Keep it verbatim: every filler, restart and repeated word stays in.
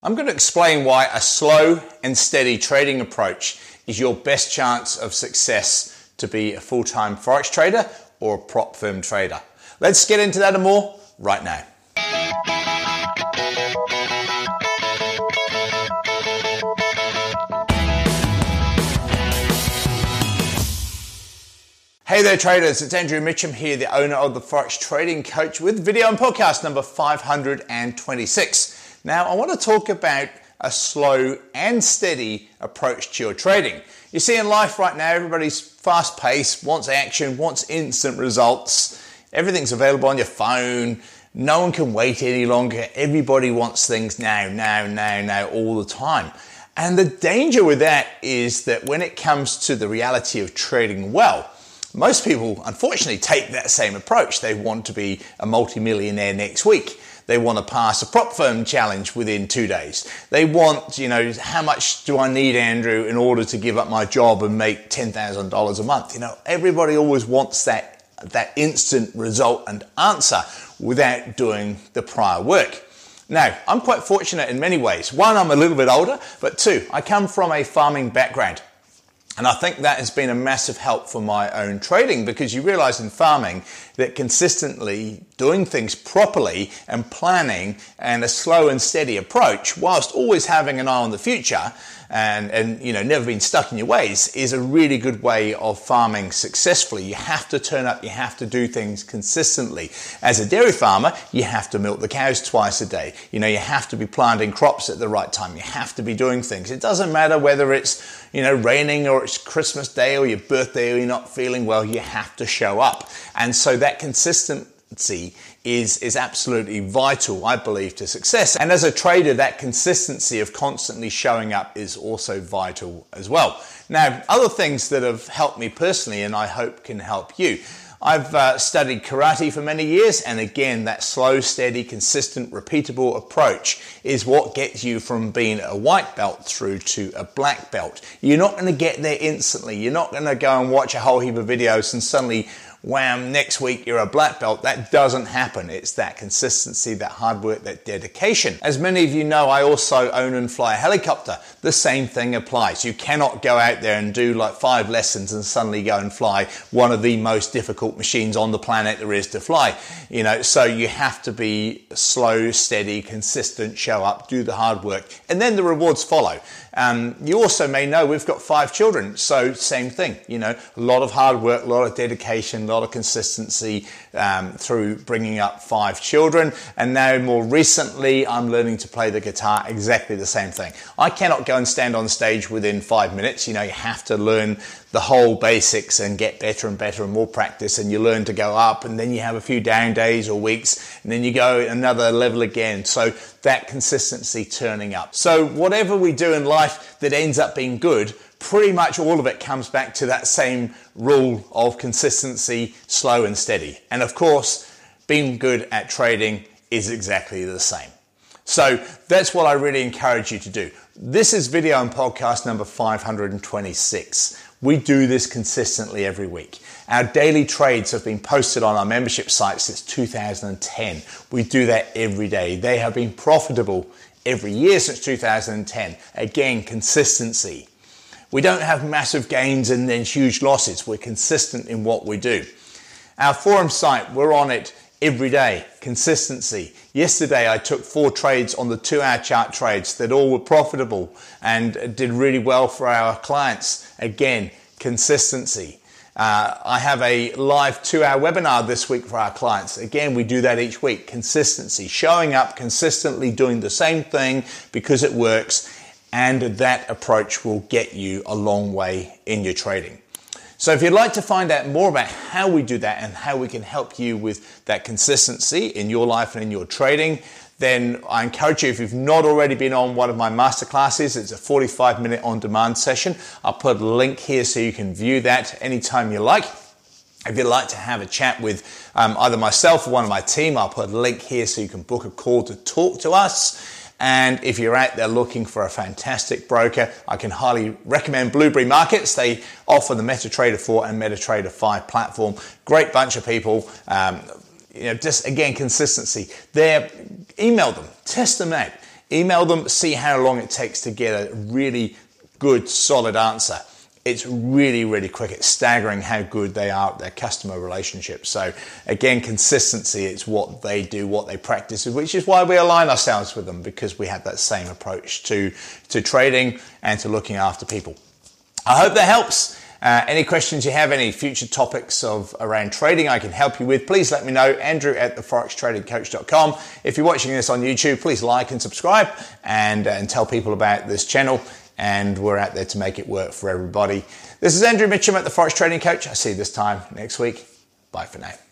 I'm going to explain why a slow and steady trading approach is your best chance of success to be a full-time Forex trader or a prop firm trader. Let's get into that and more right now. Hey there traders, it's Andrew Mitchum here, the owner of the Forex Trading Coach with video and podcast number five hundred twenty-six. Now I want to talk about a slow and steady approach to your trading. You see in life right now, everybody's fast paced, wants action, wants instant results. Everything's available on your phone. No one can wait any longer. Everybody wants things now, now, now, now, all the time. And the danger with that is that when it comes to the reality of trading well, most people, unfortunately, take that same approach. They want to be a multimillionaire next week. They want to pass a prop firm challenge within two days. They want, you know, how much do I need, Andrew, in order to give up my job and make ten thousand dollars a month? You know, everybody always wants that, that instant result and answer without doing the prior work. Now, I'm quite fortunate in many ways. One, I'm a little bit older, but two, I come from a farming background. And I think that has been a massive help for my own trading, because you realize in farming that consistently doing things properly and planning and a slow and steady approach, whilst always having an eye on the future and, and you know, never being stuck in your ways, is a really good way of farming successfully. You have to turn up, you have to do things consistently. As a dairy farmer, you have to milk the cows twice a day. You know, you have to be planting crops at the right time. You have to be doing things. It doesn't matter whether it's, you know, raining or it's Christmas Day or your birthday or you're not feeling well, you have to show up. And so that consistency is, is absolutely vital, I believe, to success. And as a trader, that consistency of constantly showing up is also vital as well. Now, other things that have helped me personally and I hope can help you. I've uh, studied karate for many years, and again, that slow, steady, consistent, repeatable approach is what gets you from being a white belt through to a black belt. You're not going to get there instantly. You're not going to go and watch a whole heap of videos and suddenly, wham, next week you're a black belt. That doesn't happen. It's that consistency, that hard work, that dedication. As many of you know, I also own and fly a helicopter. The same thing applies. You cannot go out there and do like five lessons and suddenly go and fly one of the most difficult machines on the planet there is to fly. You know, so you have to be slow, steady, consistent, show up, do the hard work, and then the rewards follow. Um, you also may know we've got five children, so same thing, you know, a lot of hard work, a lot of dedication, a lot of consistency um, through bringing up five children. And now more recently, I'm learning to play the guitar, exactly the same thing. I cannot go and stand on stage within five minutes. You know, you have to learn the whole basics and get better and better and more practice, and you learn to go up, and then you have a few down days or weeks, and then you go another level again. So that consistency turning up. So whatever we do in life that ends up being good, pretty much all of it comes back to that same rule of consistency, slow and steady. And of course, being good at trading is exactly the same. So that's what I really encourage you to do. This is video and podcast number five hundred twenty-six. We do this consistently every week. Our daily trades have been posted on our membership site since two thousand ten. We do that every day. They have been profitable every year since two thousand ten. Again, consistency. We don't have massive gains and then huge losses. We're consistent in what we do. Our forum site, we're on it every day. Consistency. Yesterday, I took four trades on the two-hour chart trades that all were profitable and did really well for our clients. Again, consistency. Uh, I have a live two-hour webinar this week for our clients. Again, we do that each week. Consistency. Showing up consistently, doing the same thing because it works, and that approach will get you a long way in your trading. So if you'd like to find out more about how we do that and how we can help you with that consistency in your life and in your trading, then I encourage you, if you've not already been on one of my masterclasses, it's a forty-five minute on-demand session. I'll put a link here so you can view that anytime you like. If you'd like to have a chat with um, either myself or one of my team, I'll put a link here so you can book a call to talk to us. And if you're out there looking for a fantastic broker, I can highly recommend Blueberry Markets. They offer the MetaTrader four and MetaTrader five platform. Great bunch of people. Um, you know, just again, consistency. They're, email them, test them out. email them, see how long it takes to get a really good, solid answer. It's really, really quick. It's staggering how good they are at their customer relationships. So again, consistency, it's what they do, what they practice, which is why we align ourselves with them, because we have that same approach to, to trading and to looking after people. I hope that helps. Uh, any questions you have, any future topics of around trading I can help you with, please let me know. Andrew at the forex trading coach dot com. If you're watching this on YouTube, please like and subscribe and, uh, and tell people about this channel. And we're out there to make it work for everybody. This is Andrew Mitchum at the Forex Trading Coach. I'll see you this time next week. Bye for now.